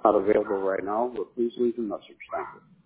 Not available right now, but please leave a message. Thank you.